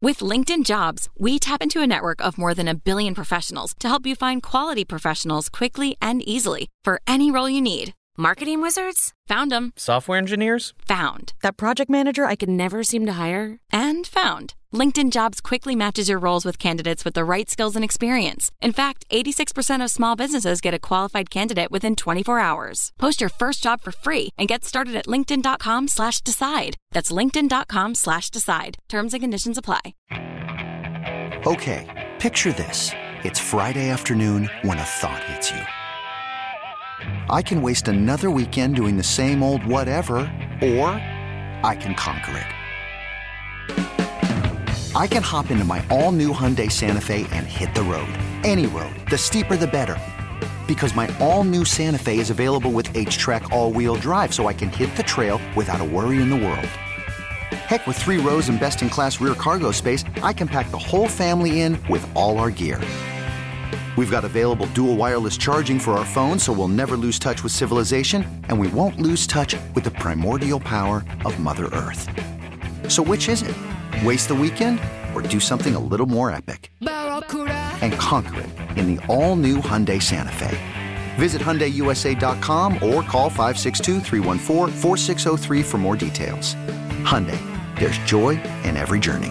With LinkedIn Jobs, we tap into a network of more than 1 billion professionals to help you find quality professionals quickly and easily for any role you need. Marketing wizards? Found them. Software engineers? Found. That project manager I could never seem to hire? And found. LinkedIn Jobs quickly matches your roles with candidates with the right skills and experience. In fact, 86% of small businesses get a qualified candidate within 24 hours. Post your first job for free and get started at linkedin.com/decide. That's linkedin.com/decide. Terms and conditions apply. Okay, picture this. It's Friday afternoon when a thought hits you. I can waste another weekend doing the same old whatever, or I can conquer it. I can hop into my all-new Hyundai Santa Fe and hit the road. Any road. The steeper, the better. Because my all-new Santa Fe is available with H-Track all-wheel drive, so I can hit the trail without a worry in the world. Heck, with 3 rows and best-in-class rear cargo space, I can pack the whole family in with all our gear. We've got available dual wireless charging for our phones, so we'll never lose touch with civilization, and we won't lose touch with the primordial power of Mother Earth. So which is it? Waste the weekend or do something a little more epic? And conquer it in the all-new Hyundai Santa Fe. Visit HyundaiUSA.com or call 562-314-4603 for more details. Hyundai, there's joy in every journey.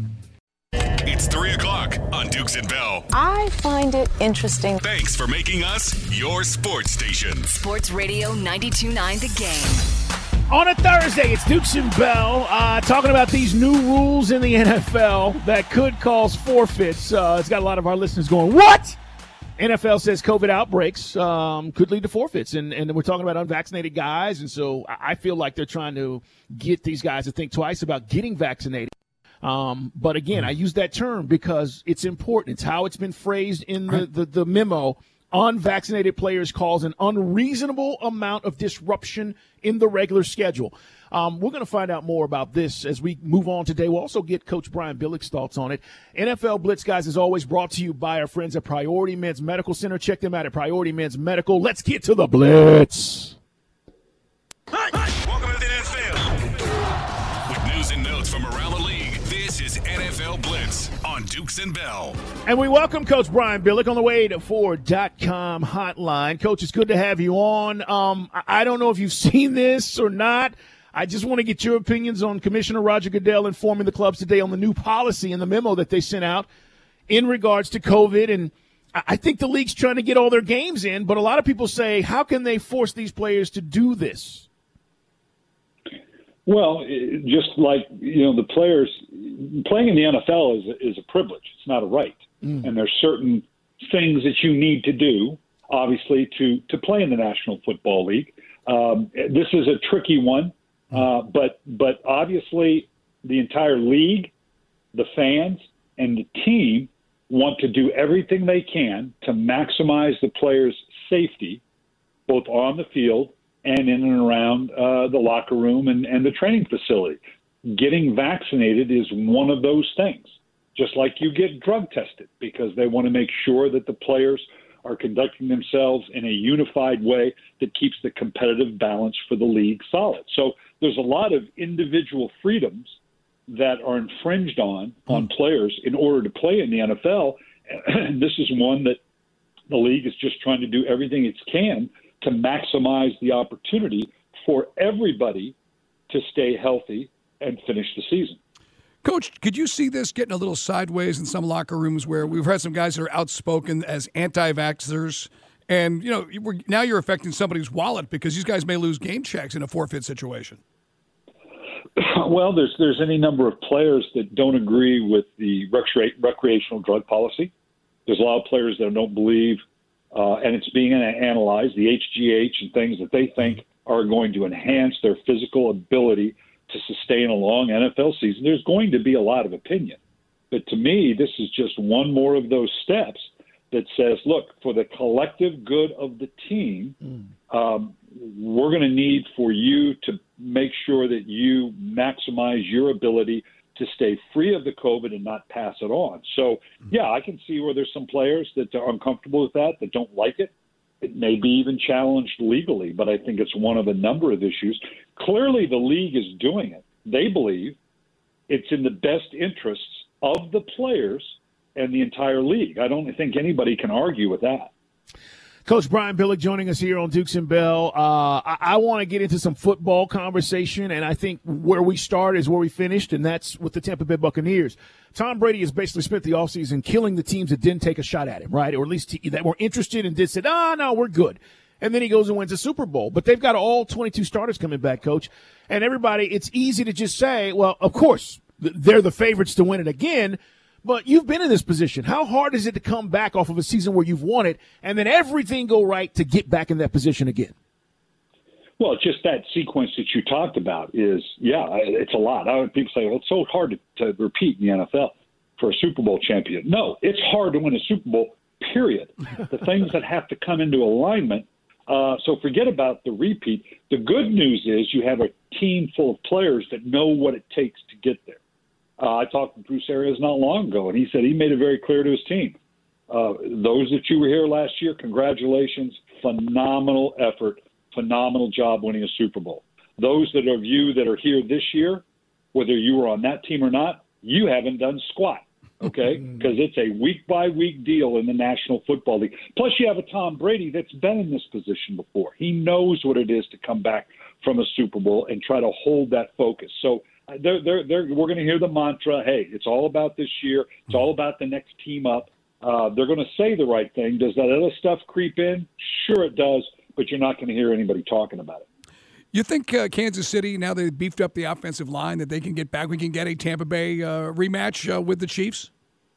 It's 3 o'clock on Dukes and Bell. I find it interesting. Thanks for making us your sports station. Sports Radio 92.9 The Game. On a Thursday, it's Dukes and Bell talking about these new rules in the NFL that could cause forfeits. It's got a lot of our listeners going, what? NFL says COVID outbreaks could lead to forfeits, and we're talking about unvaccinated guys, and so I feel like they're trying to get these guys to think twice about getting vaccinated. But again, I use that term because it's important. It's how it's been phrased in the memo. Unvaccinated players cause an unreasonable amount of disruption in the regular schedule. We're going to find out more about this as we move on today. We'll also get Coach Brian Billick's thoughts on it. NFL Blitz, guys, is always brought to you by our friends at Priority Men's Medical Center. Check them out at Priority Men's Medical. Let's get to the Blitz. Welcome to the NFL. With news and notes from around the league, this is NFL Blitz on Dukes and Bell. And we welcome Coach Brian Billick on the WadeFord.com hotline. Coach, it's good to have you on. I don't know if you've seen this or not. I just want to get your opinions on Commissioner Roger Goodell informing the clubs today on the new policy and the memo that they sent out in regards to COVID. And I think the league's trying to get all their games in, but a lot of people say, how can they force these players to do this? Well, just like, the players playing in the NFL is a privilege. It's not a right. And there's certain things that you need to do, obviously, to play in the National Football League. This is a tricky one, but obviously the entire league, the fans, and the team want to do everything they can to maximize the players' safety, both on the field and in and around the locker room and the training facility. Getting vaccinated is one of those things, just like you get drug tested, because they want to make sure that the players are conducting themselves in a unified way that keeps the competitive balance for the league solid. So there's a lot of individual freedoms that are infringed on players in order to play in the NFL. And this is one that the league is just trying to do everything it can to maximize the opportunity for everybody to stay healthy and finish the season. Coach, could you see this getting a little sideways in some locker rooms where we've had some guys that are outspoken as anti-vaxxers, and now you're affecting somebody's wallet because these guys may lose game checks in a forfeit situation? Well, there's any number of players that don't agree with the recreational drug policy. There's a lot of players that don't believe, and it's being analyzed, the HGH and things that they think are going to enhance their physical ability to sustain a long NFL season. There's going to be a lot of opinion. But to me, this is just one more of those steps that says, look, for the collective good of the team, we're going to need for you to make sure that you maximize your ability to stay free of the COVID and not pass it on. So, yeah, I can see where there's some players that are uncomfortable with that don't like it. It may be even challenged legally, but I think it's one of a number of issues. Clearly, the league is doing it. They believe it's in the best interests of the players and the entire league. I don't think anybody can argue with that. Coach Brian Billick joining us here on Dukes and Bell. I want to get into some football conversation, and I think where we start is where we finished, and that's with the Tampa Bay Buccaneers. Tom Brady has basically spent the offseason killing the teams that didn't take a shot at him, right? Or at least that were interested and said, no, we're good. And then he goes and wins a Super Bowl. But they've got all 22 starters coming back, Coach. And everybody, it's easy to just say, well, of course, they're the favorites to win it again. But you've been in this position. How hard is it to come back off of a season where you've won it and then everything go right to get back in that position again? Well, just that sequence that you talked about is, it's a lot. People say, well, it's so hard to repeat in the NFL for a Super Bowl champion. No, it's hard to win a Super Bowl, period. The things that have to come into alignment. So forget about the repeat. The good news is you have a team full of players that know what it takes to get there. I talked to Bruce Arians not long ago, and he said he made it very clear to his team. Those that you were here last year, congratulations. Phenomenal effort. Phenomenal job winning a Super Bowl. Those that of you that are here this year, whether you were on that team or not, you haven't done squat, okay? Because it's a week-by-week deal in the National Football League. Plus, you have a Tom Brady that's been in this position before. He knows what it is to come back from a Super Bowl and try to hold that focus. So we're going to hear the mantra, hey, it's all about this year. It's all about the next team up. They're going to say the right thing. Does that other stuff creep in? Sure it does, but you're not going to hear anybody talking about it. You think Kansas City, now they've beefed up the offensive line, that they can get back? We can get a Tampa Bay rematch with the Chiefs?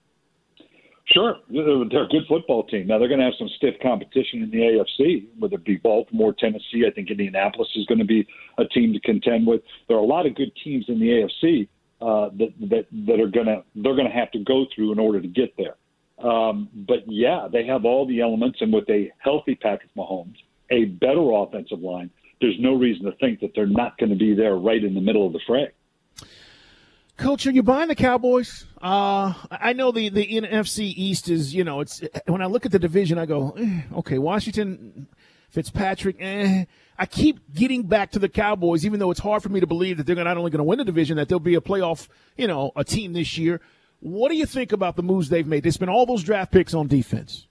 Sure. They're a good football team. Now, they're going to have some stiff competition in the AFC, whether it be Baltimore, Tennessee. I think Indianapolis is going to be a team to contend with. There are a lot of good teams in the AFC that are they're going to have to go through in order to get there. But, yeah, they have all the elements, and with a healthy Patrick Mahomes, a better offensive line, there's no reason to think that they're not going to be there right in the middle of the fray. Coach, are you buying the Cowboys? I know the NFC East is, it's when I look at the division, I go, okay, Washington, Fitzpatrick, I keep getting back to the Cowboys, even though it's hard for me to believe that they're not only going to win the division, that they'll be a playoff, a team this year. What do you think about the moves they've made? They spent all those draft picks on defense.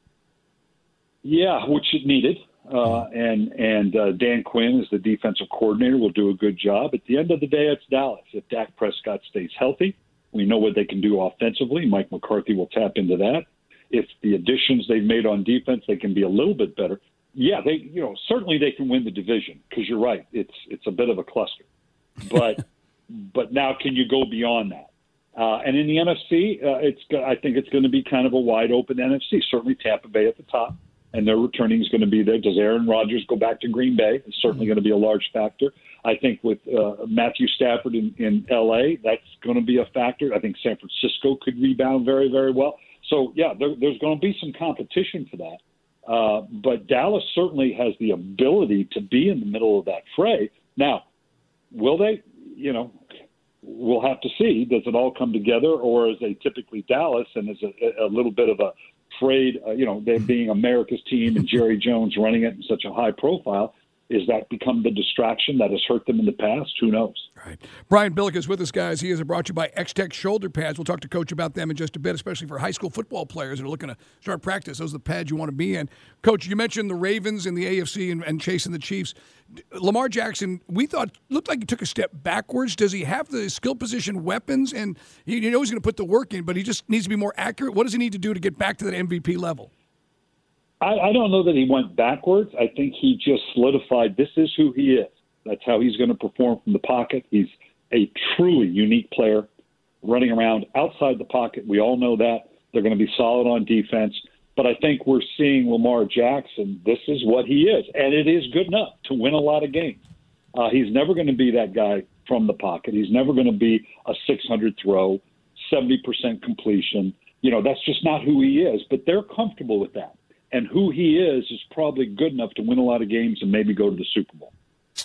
Yeah, which it needed. And Dan Quinn, as the defensive coordinator, will do a good job. At the end of the day, it's Dallas. If Dak Prescott stays healthy, we know what they can do offensively. Mike McCarthy will tap into that. If the additions they've made on defense, they can be a little bit better. Yeah, certainly they can win the division, because you're right. It's a bit of a cluster. But now can you go beyond that? And in the NFC, I think it's going to be kind of a wide open NFC. Certainly Tampa Bay at the top. And their returning is going to be there. Does Aaron Rodgers go back to Green Bay? It's certainly going to be a large factor. I think with Matthew Stafford in L.A., that's going to be a factor. I think San Francisco could rebound very, very well. So, yeah, there's going to be some competition for that. But Dallas certainly has the ability to be in the middle of that fray. Now, will they? We'll have to see. Does it all come together, or is they typically Dallas and is a little bit of a afraid, they being America's team and Jerry Jones running it in such a high profile, is that become the distraction that has hurt them in the past? Who knows? Right. Brian Billick is with us, guys. He is brought to you by X-Tech shoulder pads. We'll talk to Coach about them in just a bit, especially for high school football players that are looking to start practice. Those are the pads you want to be in. Coach, you mentioned the Ravens in the AFC and chasing the Chiefs. Lamar Jackson, we thought, looked like he took a step backwards. Does he have the skill position weapons? And he's going to put the work in, but he just needs to be more accurate. What does he need to do to get back to that MVP level? I don't know that he went backwards. I think he just solidified this is who he is. That's how he's going to perform from the pocket. He's a truly unique player running around outside the pocket. We all know that. They're going to be solid on defense. But I think we're seeing Lamar Jackson. This is what he is. And it is good enough to win a lot of games. He's never going to be that guy from the pocket. He's never going to be a 600 throw, 70% completion. That's just not who he is. But they're comfortable with that. And who he is probably good enough to win a lot of games and maybe go to the Super Bowl.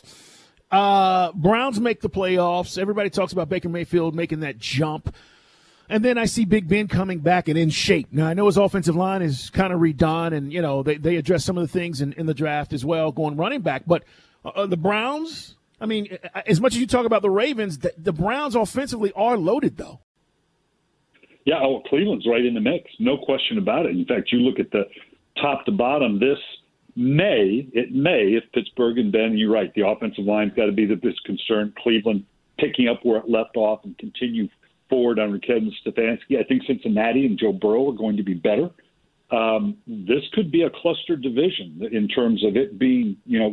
Browns make the playoffs. Everybody talks about Baker Mayfield making that jump. And then I see Big Ben coming back and in shape. Now, I know his offensive line is kind of redone, and, they address some of the things in the draft as well, going running back. But the Browns, I mean, as much as you talk about the Ravens, the Browns offensively are loaded, though. Yeah, Cleveland's right in the mix. No question about it. In fact, you look at the top to bottom this May, if Pittsburgh and Ben, you're right, the offensive line's got to be the biggest concern. Cleveland picking up where it left off and continue forward under Kevin Stefanski. I think Cincinnati and Joe Burrow are going to be better. This could be a cluster division in terms of it being,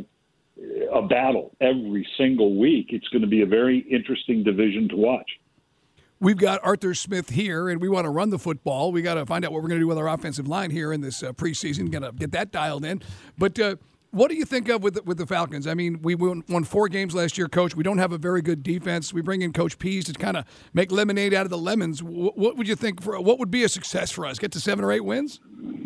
a battle every single week. It's going to be a very interesting division to watch. We've got Arthur Smith here, and we want to run the football. We got to find out what we're going to do with our offensive line here in this preseason. Got to get that dialed in. But what do you think of with the Falcons? I mean, we won 4 games last year, Coach. We don't have a very good defense. We bring in Coach Pease to kind of make lemonade out of the lemons. What would you think? What would be a success for us? Get to 7 or 8 wins?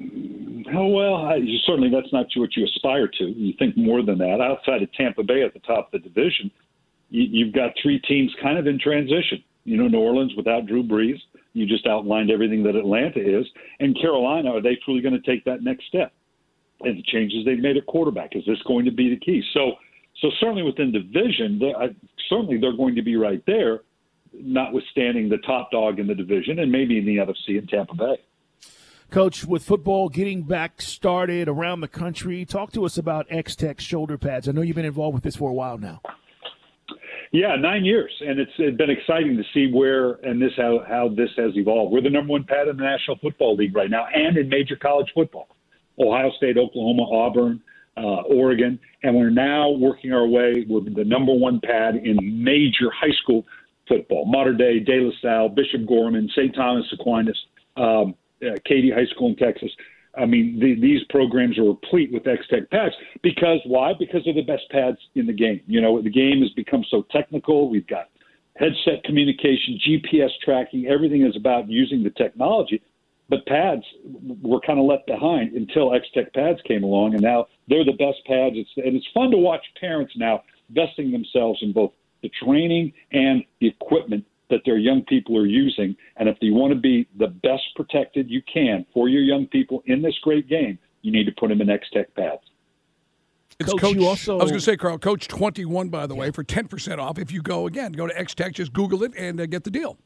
Oh, well, certainly that's not what you aspire to. You think more than that. Outside of Tampa Bay at the top of the division, you've got 3 teams kind of in transition. New Orleans without Drew Brees. You just outlined everything that Atlanta is. And Carolina, are they truly going to take that next step? And the changes they've made at quarterback, is this going to be the key? So certainly within division, certainly they're going to be right there, notwithstanding the top dog in the division and maybe in the NFC in Tampa Bay. Coach, with football getting back started around the country, talk to us about X-Tech shoulder pads. I know you've been involved with this for a while now. Yeah, 9 years, and it's been exciting to see where and how this has evolved. We're the number 1 pad in the National Football League right now and in major college football. Ohio State, Oklahoma, Auburn, Oregon, and we're now working our way with the number 1 pad in major high school football. Mater Dei, De La Salle, Bishop Gorman, St. Thomas Aquinas, Katy High School in Texas. I mean, these programs are replete with X-Tech pads. Because why? Because they're the best pads in the game. The game has become so technical. We've got headset communication, GPS tracking. Everything is about using the technology. But pads were kind of left behind until X-Tech pads came along, and now they're the best pads. It's fun to watch parents now vesting themselves in both the training and the equipment that their young people are using. And if you want to be the best protected you can for your young people in this great game, you need to put them in X-Tech pads. It's Coach, I was going to say, Carl, Coach 21, by the way, for 10% off. If you go to X-Tech, just Google it and get the deal.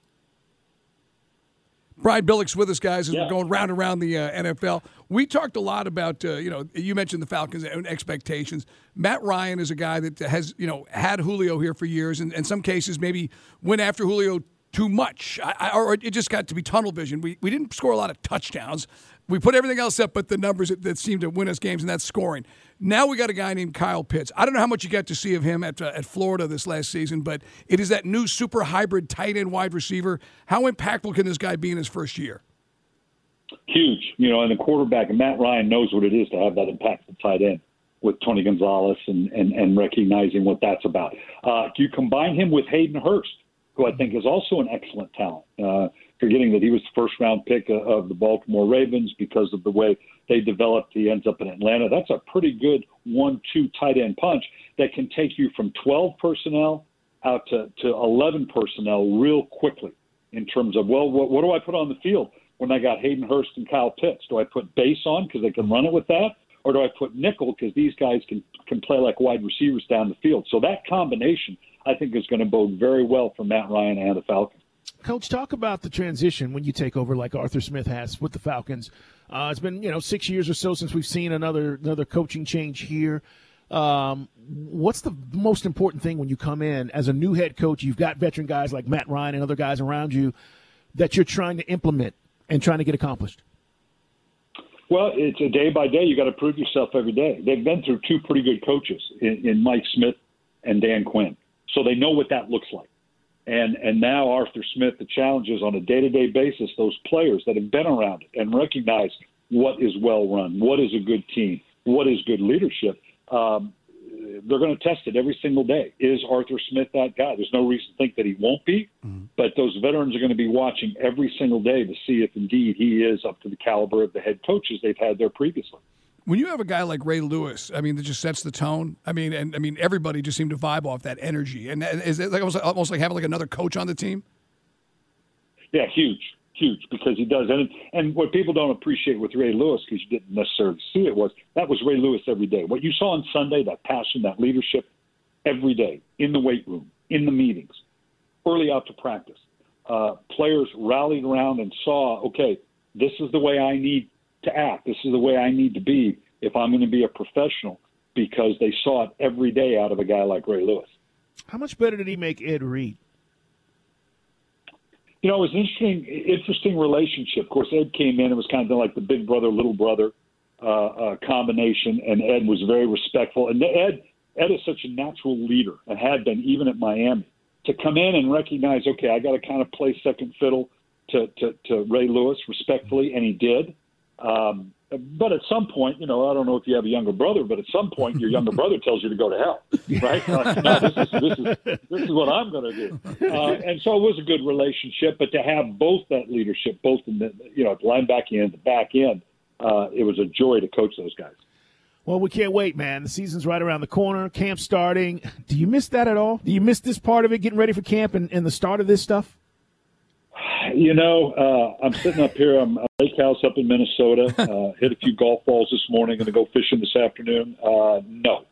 Brian Billick's with us, guys, as we're going round and round the NFL. We talked a lot about, you mentioned the Falcons and expectations. Matt Ryan is a guy that has, had Julio here for years, and in some cases maybe went after Julio too much, or it just got to be tunnel vision. We didn't score a lot of touchdowns. We put everything else up but the numbers that seem to win us games, and that's scoring. Now we got a guy named Kyle Pitts. I don't know how much you got to see of him at Florida this last season, but it is that new super hybrid tight end wide receiver. How impactful can this guy be in his first year? Huge. And the quarterback, and Matt Ryan knows what it is to have that impactful tight end with Tony Gonzalez and recognizing what that's about. You combine him with Hayden Hurst, who I think is also an excellent talent. Forgetting that he was the first-round pick of the Baltimore Ravens because of the way they developed. He ends up in Atlanta. That's a pretty good 1-2 tight end punch that can take you from 12 personnel out to 11 personnel real quickly in terms of, what do I put on the field when I got Hayden Hurst and Kyle Pitts? Do I put base on because they can run it with that? Or do I put nickel because these guys can play like wide receivers down the field? So that combination, I think, is going to bode very well for Matt Ryan and the Falcons. Coach, talk about the transition when you take over like Arthur Smith has with the Falcons. It's been, 6 years or so since we've seen another coaching change here. What's the most important thing when you come in as a new head coach? You've got veteran guys like Matt Ryan and other guys around you that you're trying to implement and trying to get accomplished. Well, it's a day by day. You got to prove yourself every day. They've been through 2 pretty good coaches in Mike Smith and Dan Quinn, so they know what that looks like. And now Arthur Smith, the challenge is on a day-to-day basis, those players that have been around it and recognize what is well-run, what is a good team, what is good leadership, they're going to test it every single day. Is Arthur Smith that guy? There's no reason to think that he won't be, but those veterans are going to be watching every single day to see if indeed he is up to the caliber of the head coaches they've had there previously. When you have a guy like Ray Lewis, that just sets the tone. Everybody just seemed to vibe off that energy. And is it almost like having like another coach on the team? Yeah, huge, because he does. And what people don't appreciate with Ray Lewis, because you didn't necessarily see it, was Ray Lewis every day. What you saw on Sunday, that passion, that leadership, every day, in the weight room, in the meetings, early out to practice. players rallied around and saw, okay, this is the way I need to act. This is the way I need to be if I'm going to be a professional, because they saw it every day out of a guy like Ray Lewis. How much better did he make Ed Reed? You know, it was an interesting relationship. Of course, Ed came in. It was kind of like the big brother, little brother combination, and Ed was very respectful. And Ed is such a natural leader and had been even at Miami. To come in and recognize, okay, I got to kind of play second fiddle to Ray Lewis respectfully, and he did. But at some point, you know, I don't know if you have a younger brother, but at some point your younger brother tells you to go to hell, right? No, this is what I'm going to do. And so it was a good relationship, but to have both that leadership, both in the, you know, at the linebacking end, the back end, it was a joy to coach those guys. Well, we can't wait, man. The season's right around the corner. Camp starting. Do you miss that at all? Do you miss this part of it, getting ready for camp and the start of this stuff? You know, I'm sitting up here. I'm at a lake house up in Minnesota. Hit a few golf balls this morning. Going to go fishing this afternoon. No,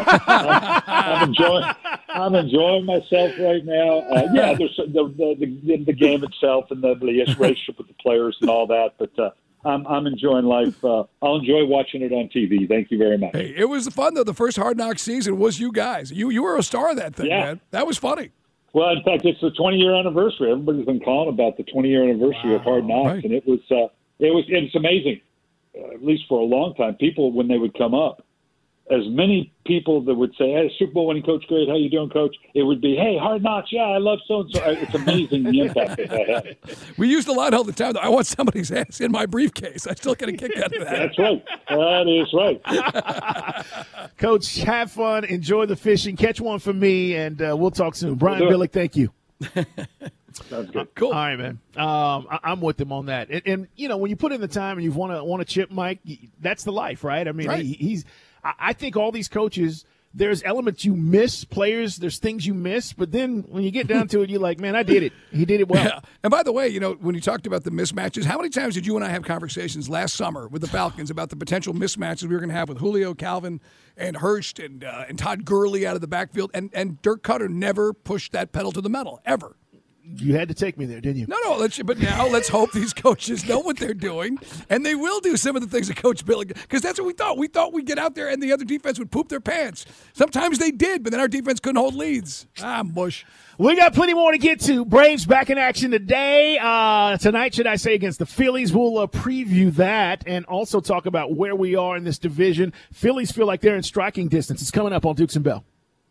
I'm enjoying myself right now. Yeah, there's the game itself and the relationship with the players and all that. But I'm enjoying life. I'll enjoy watching it on TV. Thank you very much. Hey, it was fun though. The first Hard Knocks season was you guys. You were a star of that thing, man. That was funny. Well, in fact, it's the 20-year anniversary. Everybody's been calling about the 20-year anniversary of Hard Knocks, right. And it's amazing. At least for a long time, people, when they would come up, as many people that would say, "Hey, Super Bowl winning coach, great. How you doing, coach?" It would be, "Hey, Hard Knocks, yeah, I love so and so." It's amazing the impact that had. We used the line all the time. I want somebody's ass in my briefcase. I still get a kick out of that. That's right. That is right. Coach, have fun. Enjoy the fishing. Catch one for me, and we'll talk soon. Brian Billick, thank you. Sounds good. Cool. All right, man. I'm with him on that. And you know, when you put in the time and you want to chip Mike, that's the life, right? I mean, right. I think all these coaches, there's elements you miss, players, there's things you miss, but then when you get down to it, you're like, man, I did it. He did it well. Yeah. And by the way, you know, when you talked about the mismatches, how many times did you and I have conversations last summer with the Falcons about the potential mismatches we were going to have with Julio, Calvin, and Hurst and Todd Gurley out of the backfield? And Dirk Cutter never pushed that pedal to the metal, ever. You had to take me there, didn't you? No. But now let's hope these coaches know what they're doing, and they will do some of the things that Coach Billick, because that's what we thought. We thought we'd get out there and the other defense would poop their pants. Sometimes they did, but then our defense couldn't hold leads. Mush. We got plenty more to get to. Braves back in action today. Tonight, should I say, against the Phillies. We'll preview that and also talk about where we are in this division. Phillies feel like they're in striking distance. It's coming up on Dukes and Bell.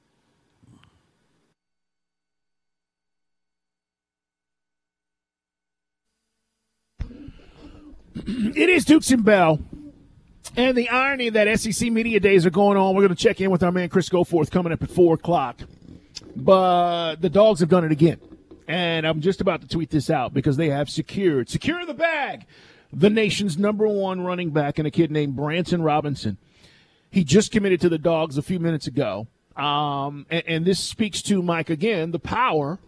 It is Dukes and Bell. And the irony that SEC Media Days are going on, we're going to check in with our man Chris Goforth coming up at 4 o'clock. But the Dogs have done it again. And I'm just about to tweet this out because they have secure the bag, the nation's #1 running back, and a kid named Branson Robinson. He just committed to the Dogs a few minutes ago. And this speaks to, Mike, again, the power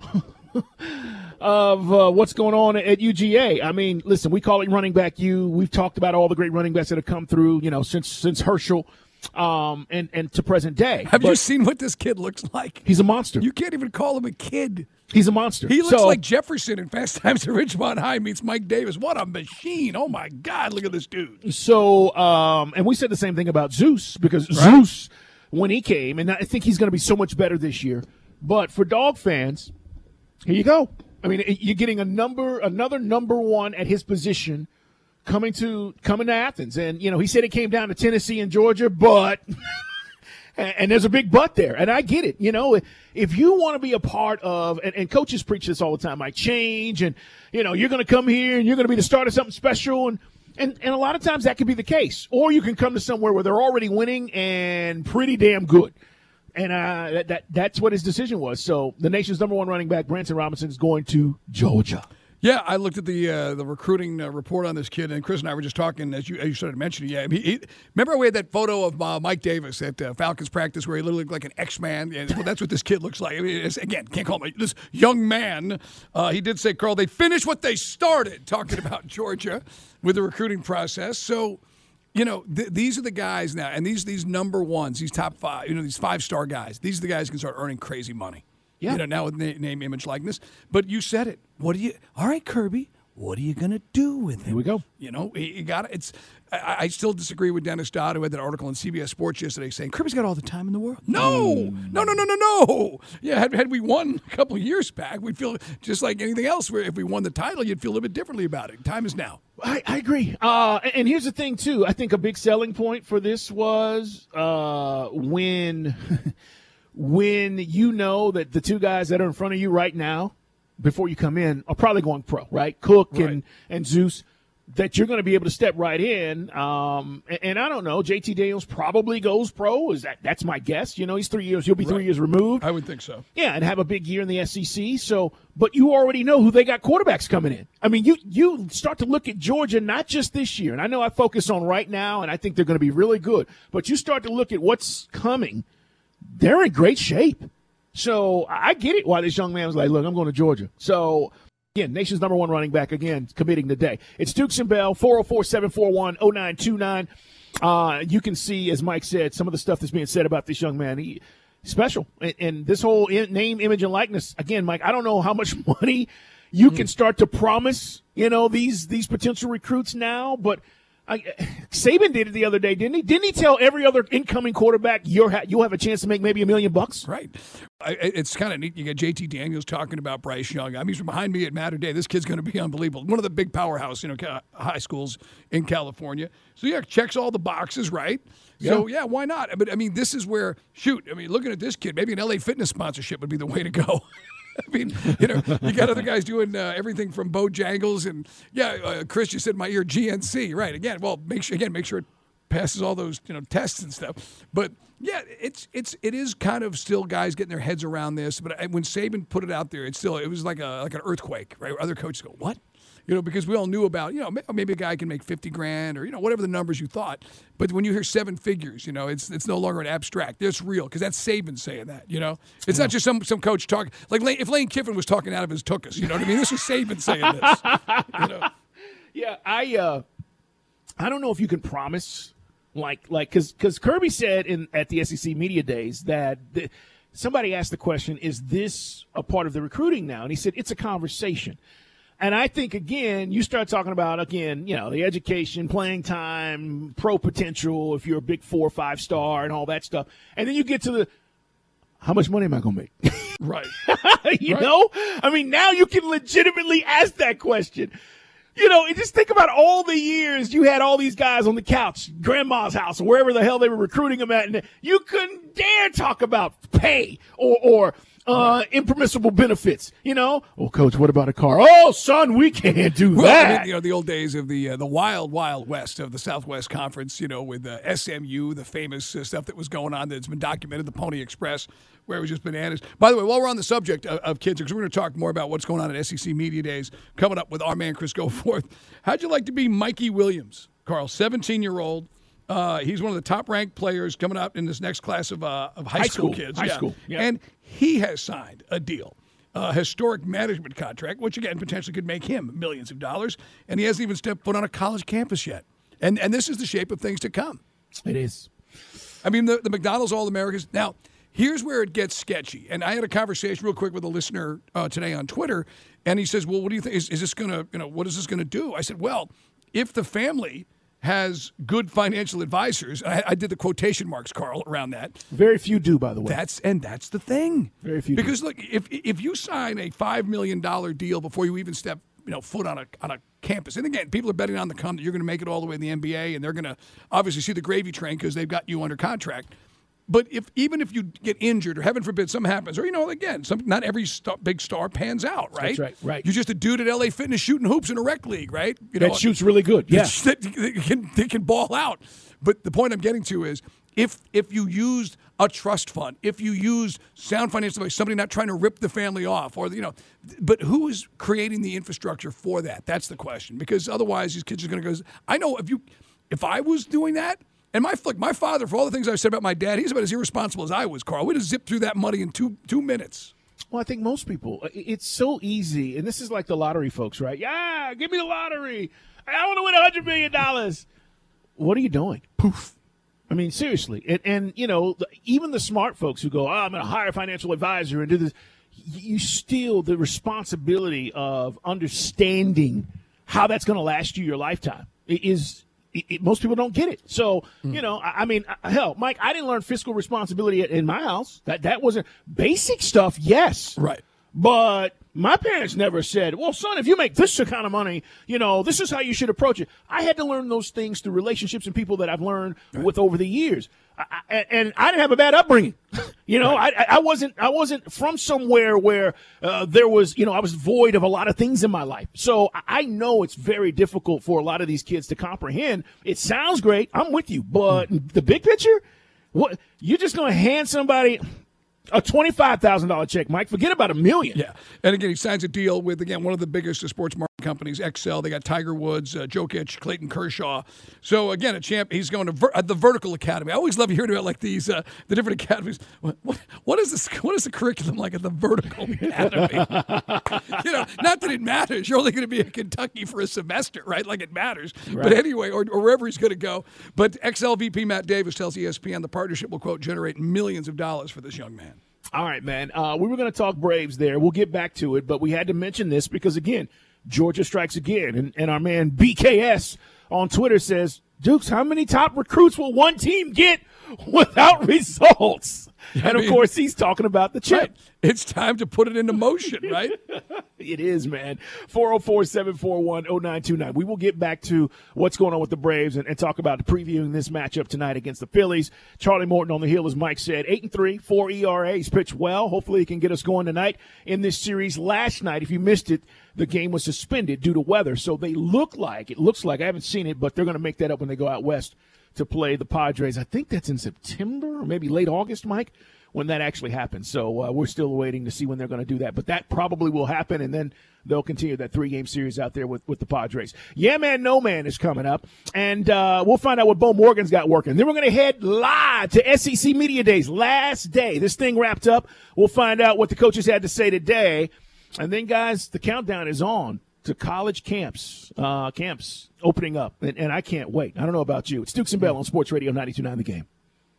of what's going on at UGA. I mean, listen, we call it running back U. We've talked about all the great running backs that have come through, you know, since Herschel and to present day. Have you seen what this kid looks like? He's a monster. You can't even call him a kid. He's a monster. He looks like Jefferson in Fast Times at Ridgemont High meets Mike Davis. What a machine. Oh, my God, look at this dude. So, and we said the same thing about Zeus, because Zeus, when he came, and I think he's going to be so much better this year. But for Dog fans, here you go. I mean, you're getting another #1 at his position coming to Athens. And, you know, he said it came down to Tennessee and Georgia, but and there's a big but there. And I get it. You know, if you want to be a part of, and coaches preach this all the time, like change, and, you know, you're going to come here and you're going to be the start of something special. And a lot of times that could be the case. Or you can come to somewhere where they're already winning and pretty damn good. And that's what his decision was. So the nation's #1 running back, Branson Robinson, is going to Georgia. Yeah, I looked at the recruiting report on this kid, and Chris and I were just talking as you started mentioning. Yeah, remember we had that photo of Mike Davis at Falcons practice where he literally looked like an X-Man. And, well, that's what this kid looks like. I mean, again, can't call him this young man. He did say, Carl, they finished what they started, talking about Georgia with the recruiting process. So, you know, these are the guys now, and these #1s, these top 5, you know, these 5-star guys. These are the guys who can start earning crazy money. Yeah. Now with name, image, likeness. But you said it. All right, Kirby, what are you going to do with him? Here we go. You got it. I still disagree with Dennis Dodd, who had that article on CBS Sports yesterday saying Kirby's got all the time in the world. No. Yeah, had we won a couple of years back, we'd feel just like anything else. Where if we won the title, you'd feel a little bit differently about it. Time is now. I agree. And here's the thing, too. I think a big selling point for this was when you know that the two guys that are in front of you right now, before you come in, are probably going pro, right? Cook and Zeus, that you're going to be able to step right in. And I don't know, JT Daniels probably goes pro. That's my guess. He's 3 years. He'll be 3 years removed. I would think so. Yeah, and have a big year in the SEC. So, but you already know who they got quarterbacks coming in. I mean, you start to look at Georgia, not just this year. And I know I focus on right now, and I think they're going to be really good. But you start to look at what's coming. They're in great shape. So I get it why this young man was like, look, I'm going to Georgia. So, again, nation's number one running back, again, committing today. It's Dukes and Bell, 404-741-0929. You can see, as Mike said, some of the stuff that's being said about this young man. He's special. And this whole name, image, and likeness, again, Mike, I don't know how much money you can start to promise, these potential recruits now, but Saban did it the other day, didn't he? Didn't he tell every other incoming quarterback you'll have a chance to make maybe $1 million? Right. It's kind of neat. You got JT Daniels talking about Bryce Young. I mean, he's from behind me at Matter Day. This kid's going to be unbelievable. One of the big powerhouse, high schools in California. So yeah, checks all the boxes, right? Yeah. So yeah, why not? But I mean, this is where looking at this kid, maybe an LA Fitness sponsorship would be the way to go. I mean, you got other guys doing everything from Bojangles and Chris, you said in my ear GNC, right? Again, well, make sure it passes all those tests and stuff. But yeah, it is kind of still guys getting their heads around this. But when Saban put it out there, it was like an earthquake, right? Other coaches go, what? Because we all knew about, maybe a guy can make $50,000 or, whatever the numbers you thought. But when you hear seven figures, it's no longer an abstract. It's real because that's Saban saying that, It's not just some coach talking. Like if Lane Kiffin was talking out of his tuchus, you know what I mean? This was Saban saying this, Yeah, I don't know if you can promise, because Kirby said at the SEC Media Days that somebody asked the question, is this a part of the recruiting now? And he said, it's a conversation. And I think, again, you start talking about, the education, playing time, pro potential, if you're a big 4 or 5 star and all that stuff. And then you get to how much money am I going to make? Right. You know? I mean, now you can legitimately ask that question. And just think about all the years you had all these guys on the couch, grandma's house, or wherever the hell they were recruiting them at, and you couldn't dare talk about pay or impermissible benefits, Oh, coach, what about a car? Oh, son, we can't do that. I mean, the old days of the wild, wild west of the Southwest Conference, with SMU, the famous stuff that was going on that's been documented, the Pony Express, where it was just bananas. By the way, while we're on the subject of kids, because we're going to talk more about what's going on at SEC Media Days coming up with our man Chris Goforth. How'd you like to be Mikey Williams, Carl, 17-year-old? He's one of the top-ranked players coming up in this next class of high school kids. High school, yeah. And he has signed a deal, a historic management contract, which, again, potentially could make him millions of dollars, and he hasn't even stepped foot on a college campus yet. And this is the shape of things to come. It is. I mean, the McDonald's All-Americans. Now, here's where it gets sketchy. And I had a conversation real quick with a listener today on Twitter, and he says, well, what do you think? Is this going to, what is this going to do? I said, well, if the family has good financial advisors. I did the quotation marks, Carl, around that. Very few do, by the way. That's the thing. Very few. Because look, if you sign a $5 million deal before you even step foot on a campus, and again, people are betting on the come that you're going to make it all the way in the NBA, and they're going to obviously see the gravy train because they've got you under contract. But even if you get injured or heaven forbid something happens, or again, not every big star pans out, right? That's right. You're just a dude at LA Fitness shooting hoops in a rec league, right? That shoots really good. Yeah, they can ball out. But the point I'm getting to is, if you used a trust fund, if you used sound financial advice, somebody not trying to rip the family off, or but who is creating the infrastructure for that? That's the question. Because otherwise, these kids are going to go. I know if I was doing that. And my father, for all the things I've said about my dad, he's about as irresponsible as I was, Carl. We'd have zipped through that money in two minutes. Well, I think most people, it's so easy. And this is like the lottery folks, right? Yeah, give me the lottery. I want to win $100 million. What are you doing? Poof. I mean, seriously. And even the smart folks who go, I'm going to hire a financial advisor and do this. you still the responsibility of understanding how that's going to last you your lifetime most people don't get it. So, I mean, hell, Mike, I didn't learn fiscal responsibility in my house. That wasn't basic stuff. Yes. Right. But my parents never said, well, son, if you make this kind of money, this is how you should approach it. I had to learn those things through relationships and people that I've learned with over the years. And I didn't have a bad upbringing. I wasn't from somewhere where there was, I was void of a lot of things in my life. So I know it's very difficult for a lot of these kids to comprehend. It sounds great. I'm with you. But the big picture, what you're just going to hand somebody a $25,000 check, Mike. Forget about $1 million. Yeah. And again, he signs a deal with, one of the biggest sports marketing companies, Excel. They got Tiger Woods, Jokic, Clayton Kershaw. So, again, a champ. He's going to the Vertical Academy. I always love hearing about, these, the different academies. What is this? What is the curriculum like at the Vertical Academy? Not that it matters. You're only going to be in Kentucky for a semester, right? Like it matters. Right. But anyway, or wherever he's going to go. But Excel VP Matt Davis tells ESPN the partnership will, quote, generate millions of dollars for this young man. All right, man. We were going to talk Braves there. We'll get back to it, but we had to mention this because, again, Georgia strikes again. And our man BKS on Twitter says, Dukes, how many top recruits will one team get without results? And, of course, he's talking about the chip. Right. It's time to put it into motion, right? It is, man. 404-741-0929. We will get back to what's going on with the Braves and talk about previewing this matchup tonight against the Phillies. Charlie Morton on the hill, as Mike said, 8-3, 4 ERA. He's pitched well. Hopefully he can get us going tonight in this series. Last night, if you missed it, the game was suspended due to weather. So it looks like, I haven't seen it, but they're going to make that up when they go out west to play the Padres. I think that's in September or maybe late August, Mike, when that actually happens. So we're still waiting to see when they're going to do that. But that probably will happen, and then they'll continue that 3-game series out there with the Padres. Yeah Man, No Man is coming up, and we'll find out what Bo Morgan's got working. Then we're going to head live to SEC Media Days, last day. This thing wrapped up. We'll find out what the coaches had to say today. And then, guys, the countdown is on to college camps opening up, and I can't wait. I don't know about you. It's Dukes and Bell on Sports Radio 92.9 The Game.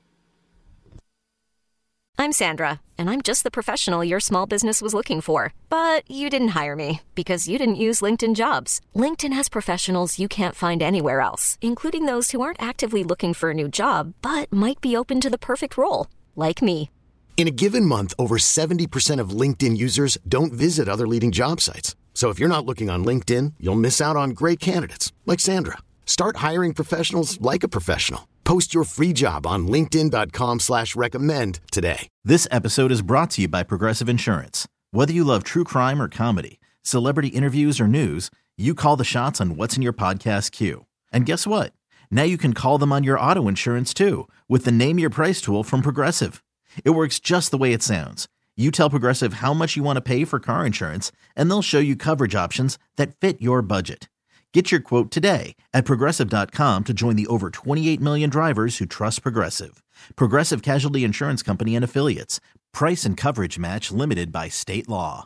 I'm Sandra, and I'm just the professional your small business was looking for. But you didn't hire me because you didn't use LinkedIn Jobs. LinkedIn has professionals you can't find anywhere else, including those who aren't actively looking for a new job, but might be open to the perfect role, like me. In a given month, over 70% of LinkedIn users don't visit other leading job sites. So if you're not looking on LinkedIn, you'll miss out on great candidates like Sandra. Start hiring professionals like a professional. Post your free job on linkedin.com/recommend today. This episode is brought to you by Progressive Insurance. Whether you love true crime or comedy, celebrity interviews or news, you call the shots on what's in your podcast queue. And guess what? Now you can call them on your auto insurance too with the Name Your Price tool from Progressive. It works just the way it sounds. You tell Progressive how much you want to pay for car insurance, and they'll show you coverage options that fit your budget. Get your quote today at Progressive.com to join the over 28 million drivers who trust Progressive. Progressive Casualty Insurance Company and Affiliates. Price and coverage match limited by state law.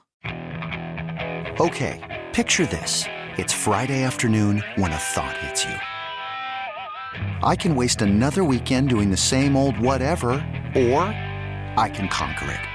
Okay, picture this. It's Friday afternoon when a thought hits you. I can waste another weekend doing the same old whatever, or I can conquer it.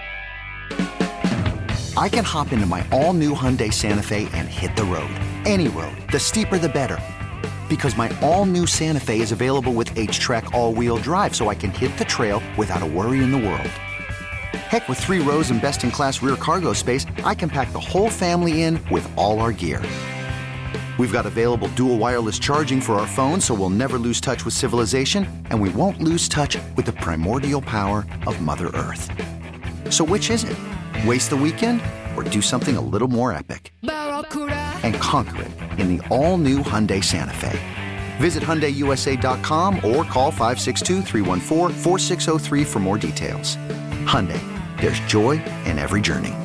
I can hop into my all-new Hyundai Santa Fe and hit the road. Any road. The steeper, the better. Because my all-new Santa Fe is available with H-Track all-wheel drive, so I can hit the trail without a worry in the world. Heck, with 3 rows and best-in-class rear cargo space, I can pack the whole family in with all our gear. We've got available dual wireless charging for our phones, so we'll never lose touch with civilization, and we won't lose touch with the primordial power of Mother Earth. So which is it? Waste the weekend or do something a little more epic? And conquer it in the all-new Hyundai Santa Fe. Visit HyundaiUSA.com or call 562-314-4603 for more details. Hyundai, there's joy in every journey.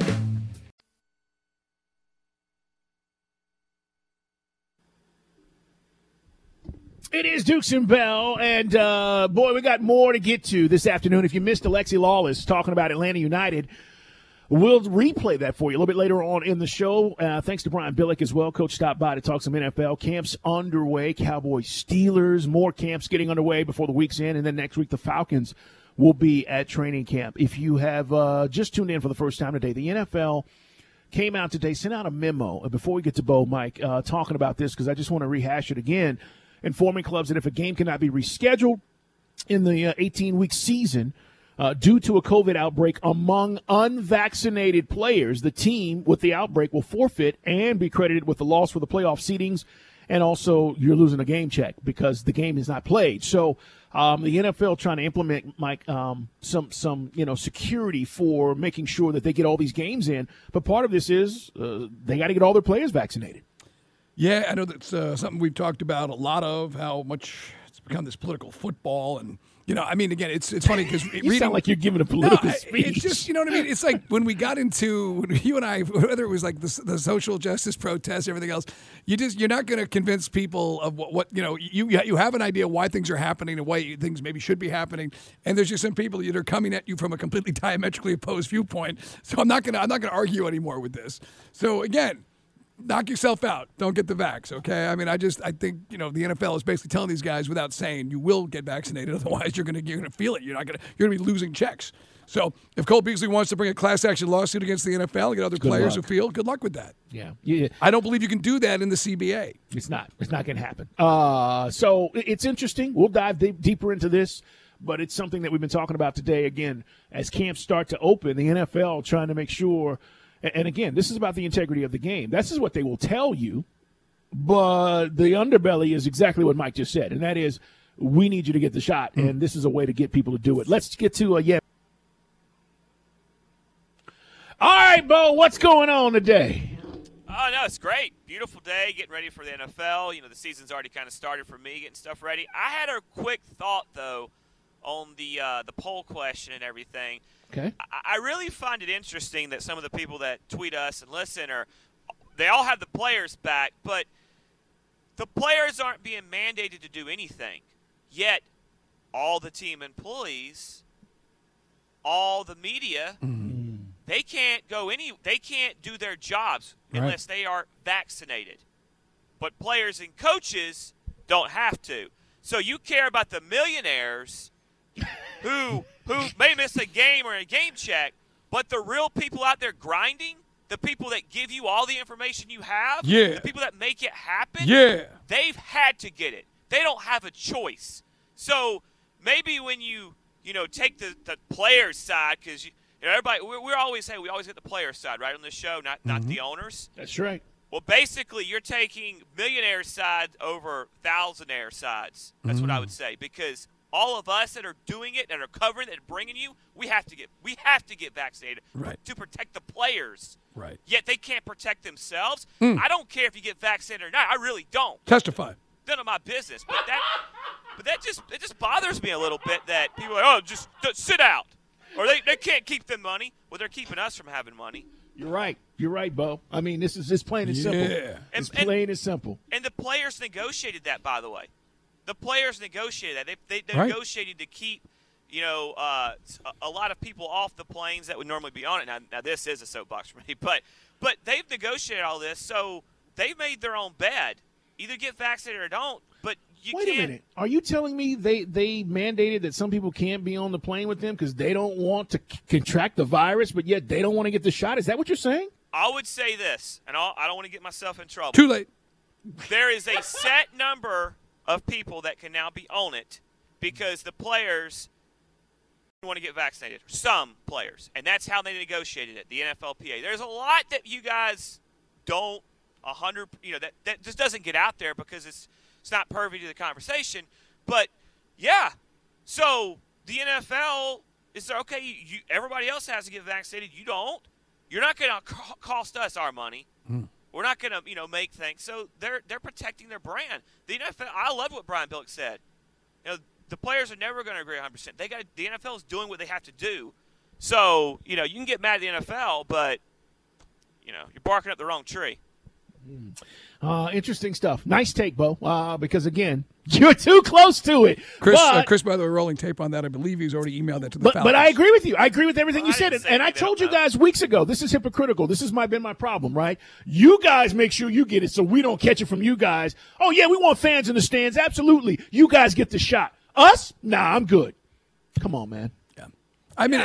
It is Dukes and Bell, and boy, we got more to get to this afternoon. If you missed Alexi Lawless talking about Atlanta United, we'll replay that for you a little bit later on in the show. Thanks to Brian Billick as well. Coach stopped by to talk some NFL. Camps underway. Cowboys, Steelers, more camps getting underway before the week's end, and then next week the Falcons will be at training camp. If you have just tuned in for the first time today, the NFL came out today, sent out a memo. And before we get to Bo, Mike, talking about this, because I just want to rehash it again, informing clubs that if a game cannot be rescheduled in the 18-week season due to a COVID outbreak among unvaccinated players, the team with the outbreak will forfeit and be credited with the loss for the playoff seedings. And also, you're losing a game check because the game is not played. So the NFL trying to implement, Mike, some security for making sure that they get all these games in. But part of this is they got to get all their players vaccinated. Yeah, I know that's something we've talked about a lot of, how much it's become this political football. And, again, it's funny because you sound like you're giving a political speech. It's just, you know what I mean? It's like when we got into, you and I, whether it was like the social justice protests, everything else, you're not going to convince people of what you have an idea why things are happening and why things maybe should be happening. And there's just some people that are coming at you from a completely diametrically opposed viewpoint. So I'm not going to argue anymore with this. So again, knock yourself out. Don't get the vax, okay? I mean, I think, the NFL is basically telling these guys without saying you will get vaccinated. Otherwise, you're gonna feel it. You're gonna be losing checks. So if Cole Beasley wants to bring a class action lawsuit against the NFL and get other players who feel, good luck with that. Yeah. I don't believe you can do that in the CBA. It's not going to happen. So it's interesting. We'll dive deeper into this, but it's something that we've been talking about today. Again, as camps start to open, the NFL trying to make sure. And again, this is about the integrity of the game. This is what they will tell you, but the underbelly is exactly what Mike just said, and that is we need you to get the shot, and this is a way to get people to do it. Let's get to All right, Bo, what's going on today? Oh, no, it's great. Beautiful day, getting ready for the NFL. The season's already kind of started for me, getting stuff ready. I had a quick thought, though, on the poll question and everything. Okay. I really find it interesting that some of the people that tweet us and listen they all have the players back, but the players aren't being mandated to do anything. Yet all the team employees, all the media, they can't do their jobs unless they are vaccinated. But players and coaches don't have to. So you care about the millionaires who may miss a game or a game check, but the real people out there grinding, the people that give you all the information you have, the people that make it happen, they've had to get it. They don't have a choice. So maybe when you take the players' side, because everybody, we always get the players' side, right, on this show, not the owners. That's right. Well, basically, you're taking millionaire side over thousandaire sides. That's what I would say, because all of us that are doing it, that are covering it, and bringing you, we have to get vaccinated to protect the players. Right. Yet they can't protect themselves. I don't care if you get vaccinated or not. I really don't. Testify. None of my business. But that just bothers me a little bit that people are like, just sit out, or they can't keep them money. Well, they're keeping us from having money. You're right, Bo. I mean, this is just plain and simple. It's plain and simple. And the players negotiated that, by the way. The players negotiated that. They negotiated to keep, a lot of people off the planes that would normally be on it. Now this is a soapbox for me, but they've negotiated all this, so they've made their own bed. Either get vaccinated or don't. But Wait a minute. Are you telling me they mandated that some people can't be on the plane with them because they don't want to contract the virus, but yet they don't want to get the shot? Is that what you're saying? I would say this, and I don't want to get myself in trouble. Too late. There is a set number of people that can now be on it because the players want to get vaccinated. Some players. And that's how they negotiated it, the NFLPA. There's a lot that you guys don't 100, that just doesn't get out there because it's not purview to the conversation. But, yeah, so the NFL is okay, everybody else has to get vaccinated. You don't. You're not going to cost us our money. We're not going to, make things. So they're protecting their brand. The NFL, I love what Brian Billick said. The players are never going to agree 100%. The NFL is doing what they have to do. So, you can get mad at the NFL, but, you're barking up the wrong tree. Interesting stuff. Nice take, Bo, because, again, you're too close to it. Chris, by the way, rolling tape on that. I believe he's already emailed that to the Falcons. But I agree with you. I agree with everything you said. And I told you guys weeks ago, this is hypocritical. This has been my problem, right? You guys make sure you get it so we don't catch it from you guys. Oh, yeah, we want fans in the stands. Absolutely. You guys get the shot. Us? Nah, I'm good. Come on, man. I mean,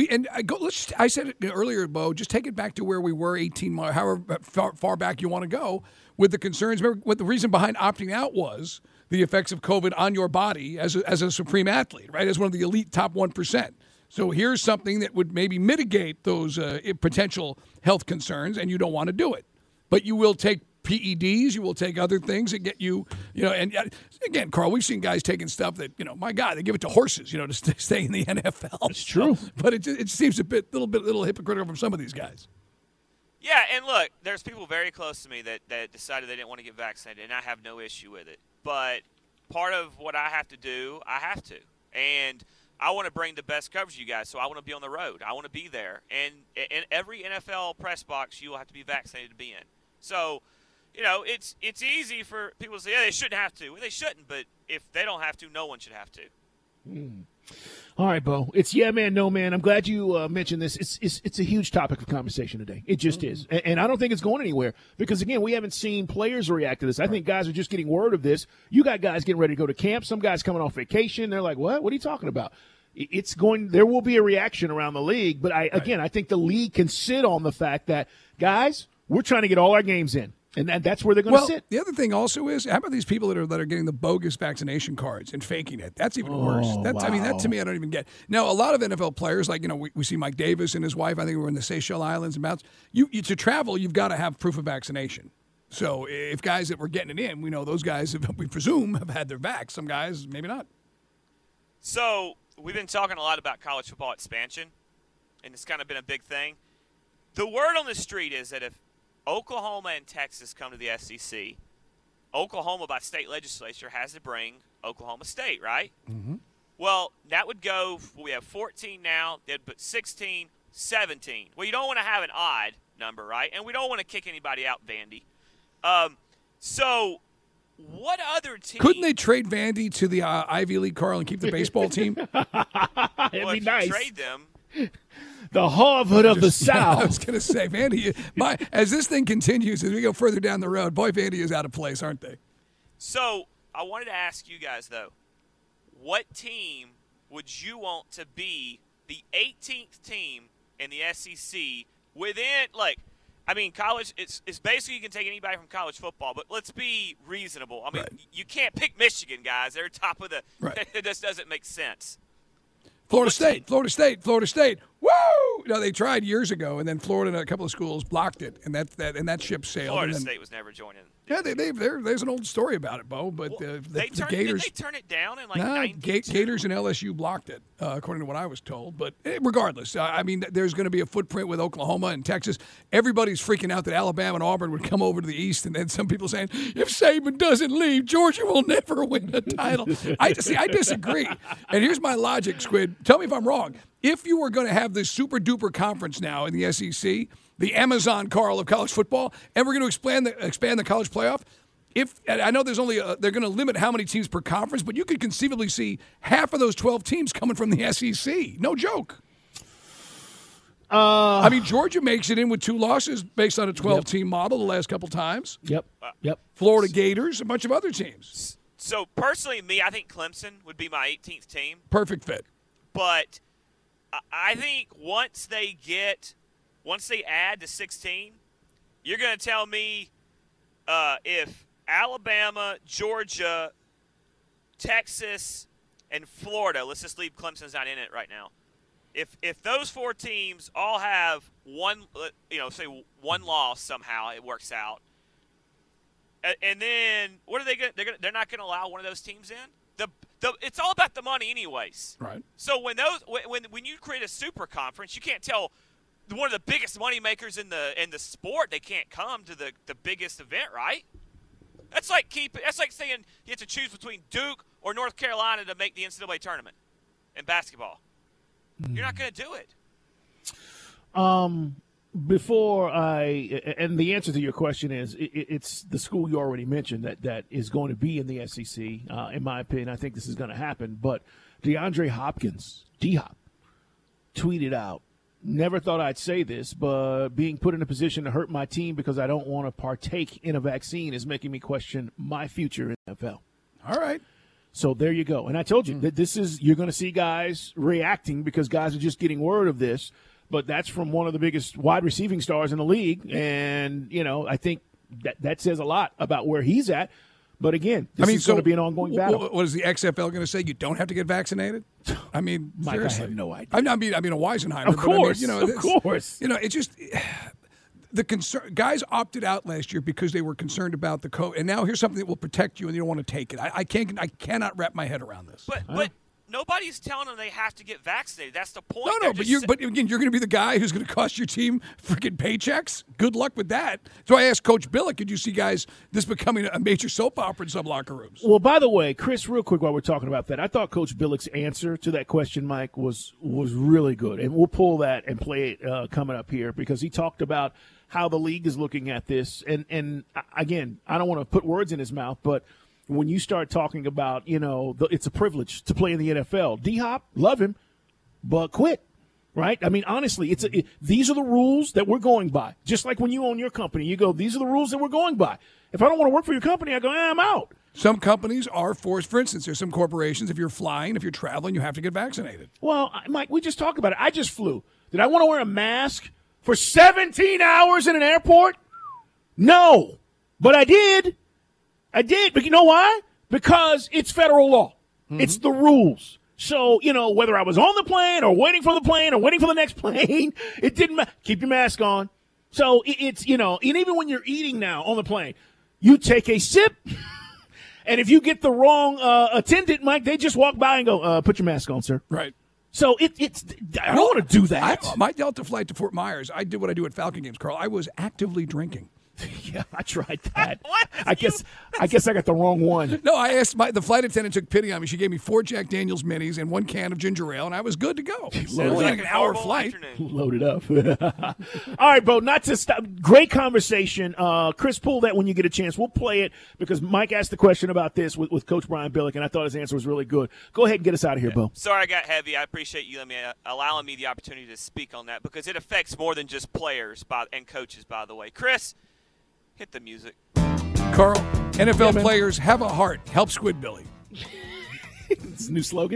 I said it earlier, Bo. Just take it back to where we were 18 months, however far back you want to go, with the concerns. Remember, what the reason behind opting out was the effects of COVID on your body as a supreme athlete, right? As one of the elite top 1%. So here's something that would maybe mitigate those potential health concerns, and you don't want to do it, but you will take PEDs, you will take other things that get you, and again, Carl, we've seen guys taking stuff that, my God, they give it to horses, to stay in the NFL. It's true. But it seems a little hypocritical from some of these guys. Yeah, and look, there's people very close to me that decided they didn't want to get vaccinated, and I have no issue with it. But part of what I have to do, I have to. And I want to bring the best coverage to you guys, so I want to be on the road. I want to be there. And in every NFL press box, you will have to be vaccinated to be in. So, it's easy for people to say, they shouldn't have to. Well, they shouldn't, but if they don't have to, no one should have to. All right, Bo. It's yeah, man, no, man. I'm glad you mentioned this. It's a huge topic of conversation today. It just is. And I don't think it's going anywhere because, again, we haven't seen players react to this. I think guys are just getting word of this. You got guys getting ready to go to camp. Some guys coming off vacation. They're like, what? What are you talking about? There will be a reaction around the league. But, I think the league can sit on the fact that, guys, we're trying to get all our games in. And that's where they're going to sit. The other thing also is, how about these people that are getting the bogus vaccination cards and faking it? That's even worse. Wow. I mean, that to me, I don't even get. Now, a lot of NFL players, like, we see Mike Davis and his wife, I think we were in the Seychelles Islands and mountains. You to travel, you've got to have proof of vaccination. So if guys that were getting it in, we know those guys, we presume, have had their vax. Some guys, maybe not. So we've been talking a lot about college football expansion, and it's kind of been a big thing. The word on the street is that if Oklahoma and Texas come to the SEC, Oklahoma, by state legislature, has to bring Oklahoma State, right? Mm-hmm. Well, that would go – we have 14 now, but 16, 17. Well, you don't want to have an odd number, right? And we don't want to kick anybody out, Vandy. So what other team – Couldn't they trade Vandy to the Ivy League, Carl, and keep the baseball team? It'd be nice. You trade them – the Harvard of the South. I was going to say, Vandy, as this thing continues, as we go further down the road, boy, Vandy is out of place, aren't they? So I wanted to ask you guys, though, what team would you want to be the 18th team in the SEC within, college, it's basically you can take anybody from college football, but let's be reasonable. I mean, You can't pick Michigan, guys. They're top of the – It just doesn't make sense. Florida State. Woo! No, they tried years ago, and then Florida and a couple of schools blocked it, and that ship sailed. Florida State was never joining. Yeah, there's an old story about it, Bo. But the Gators, did they turn it down in 92? Gators and LSU blocked it, according to what I was told. But regardless, there's going to be a footprint with Oklahoma and Texas. Everybody's freaking out that Alabama and Auburn would come over to the East, and then some people saying if Saban doesn't leave, Georgia will never win a title. I disagree. And here's my logic, Squid. Tell me if I'm wrong. If you were going to have this super-duper conference now in the SEC, the Amazon, Carl, of college football, and we're going to expand the college playoff, I know there's only they're going to limit how many teams per conference, but you could conceivably see half of those 12 teams coming from the SEC. No joke. Georgia makes it in with 2 losses based on a 12-team model the last couple times. Yep. Florida Gators, a bunch of other teams. So, personally, I think Clemson would be my 18th team. Perfect fit. But I think once they add to 16, you're going to tell me if Alabama, Georgia, Texas, and Florida, let's just leave Clemson's not in it right now. If those 4 teams all have one loss somehow, it works out. And then what are they going to – they're not going to allow one of those teams in? It's all about the money anyways. Right. So when you create a super conference, you can't tell one of the biggest money makers in the sport they can't come to the biggest event, right? That's like saying you have to choose between Duke or North Carolina to make the NCAA tournament in basketball. You're not going to do it. And the answer to your question is it's the school you already mentioned that is going to be in the SEC. In my opinion, I think this is going to happen. But DeAndre Hopkins, D-Hop, tweeted out, "Never thought I'd say this, but being put in a position to hurt my team because I don't want to partake in a vaccine is making me question my future in the NFL." All right. So there you go. And I told you that you're going to see guys reacting because guys are just getting word of this. But that's from one of the biggest wide receiving stars in the league. And, I think that says a lot about where he's at. But again, this is going to be an ongoing battle. What is the XFL going to say? You don't have to get vaccinated? I mean, Mike, seriously. I have no idea. I mean a Weisenheimer. Of course, of course. It's just the concern. Guys opted out last year because they were concerned about the COVID, and now here's something that will protect you, and you don't want to take it. I cannot wrap my head around this. But nobody's telling them they have to get vaccinated. That's the point. No, but again, you're going to be the guy who's going to cost your team freaking paychecks. Good luck with that. So I asked Coach Billick, could you see guys this becoming a major soap opera in some locker rooms? Well, by the way, Chris, real quick while we're talking about that, I thought Coach Billick's answer to that question, Mike, was really good, and we'll pull that and play it coming up here because he talked about how the league is looking at this, and again, I don't want to put words in his mouth, but when you start talking about, it's a privilege to play in the NFL. D-Hop, love him, but quit, right? I mean, honestly, these are the rules that we're going by. Just like when you own your company, you go, these are the rules that we're going by. If I don't want to work for your company, I go, I'm out. Some companies are forced. For instance, there's some corporations, if you're flying, if you're traveling, you have to get vaccinated. Well, Mike, we just talked about it. I just flew. Did I want to wear a mask for 17 hours in an airport? No, but I did. But you know why? Because it's federal law. Mm-hmm. It's the rules. So, whether I was on the plane or waiting for the plane or waiting for the next plane, it didn't matter. Keep your mask on. So it's, and even when you're eating now on the plane, you take a sip, and if you get the wrong attendant, Mike, they just walk by and go, put your mask on, sir. Right. So I don't want to do that. My Delta flight to Fort Myers, I did what I do at Falcon Games, Carl. I was actively drinking. Yeah, I tried that. What? I guess I got the wrong one. No, I asked the flight attendant took pity on me. She gave me 4 Jack Daniels minis and 1 can of ginger ale, and I was good to go. Only like an hour flight. Loaded up. All right, Bo, not to stop. Great conversation. Chris, pull that when you get a chance. We'll play it because Mike asked the question about this with Coach Brian Billick, and I thought his answer was really good. Go ahead and get us out of here, Bo. Sorry I got heavy. I appreciate you allowing me the opportunity to speak on that because it affects more than just players and coaches, by the way. Chris, hit the music. Carl, NFL players have a heart. Help Squidbilly. It's a new slogan.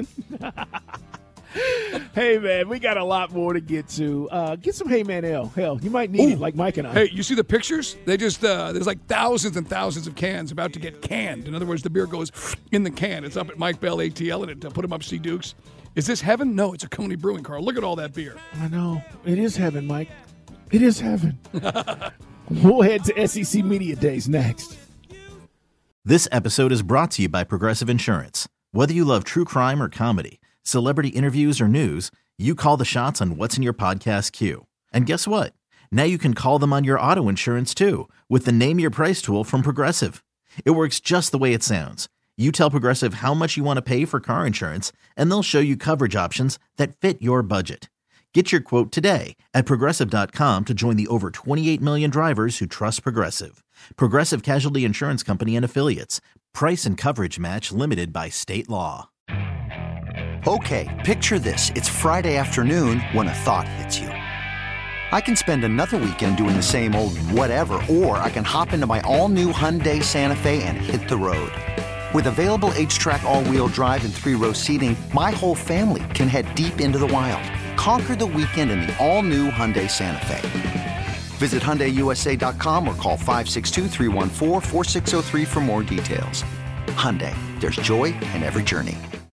Hey, man, we got a lot more to get to. Get some Hey Man Ale. Hell, you might need it like Mike and I. Hey, you see the pictures? They just there's like thousands and thousands of cans about to get canned. In other words, the beer goes in the can. It's up at Mike Bell ATL, and it put him up C. Dukes. Is this heaven? No, it's a Coney Brewing, Carl. Look at all that beer. I know. It is heaven, Mike. It is heaven. We'll head to SEC Media Days next. This episode is brought to you by Progressive Insurance. Whether you love true crime or comedy, celebrity interviews or news, you call the shots on what's in your podcast queue. And guess what? Now you can call them on your auto insurance too with the Name Your Price tool from Progressive. It works just the way it sounds. You tell Progressive how much you want to pay for car insurance, and they'll show you coverage options that fit your budget. Get your quote today at Progressive.com to join the over 28 million drivers who trust Progressive. Progressive Casualty Insurance Company and Affiliates. Price and coverage match limited by state law. Okay, picture this. It's Friday afternoon when a thought hits you. I can spend another weekend doing the same old whatever, or I can hop into my all-new Hyundai Santa Fe and hit the road. With available H-Track all-wheel drive and 3-row seating, my whole family can head deep into the wild. Conquer the weekend in the all-new Hyundai Santa Fe. Visit HyundaiUSA.com or call 562-314-4603 for more details. Hyundai, there's joy in every journey.